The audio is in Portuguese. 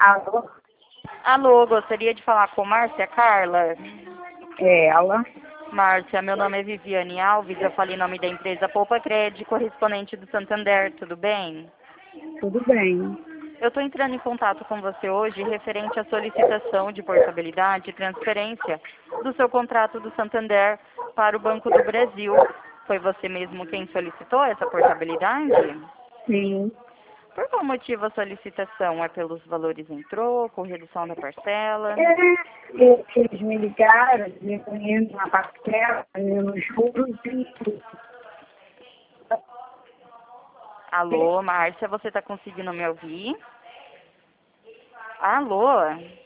Alô, Alô, gostaria de falar com Márcia Carla. é ela? Márcia, meu nome é Viviane Alves, eu falei em nome da empresa Poupa Crédito, correspondente do Santander, tudo bem? Tudo bem. Eu estou entrando em contato com você hoje referente à solicitação de portabilidade e transferência do seu contrato do Santander para o Banco do Brasil. Foi você mesmo quem solicitou essa portabilidade? Sim. Por qual motivo a solicitação? É pelos valores em troco, redução da parcela? Eles me ligaram, me conhecem na parcela, nos juros e tudo. Alô, Márcia, você está conseguindo me ouvir? Alô?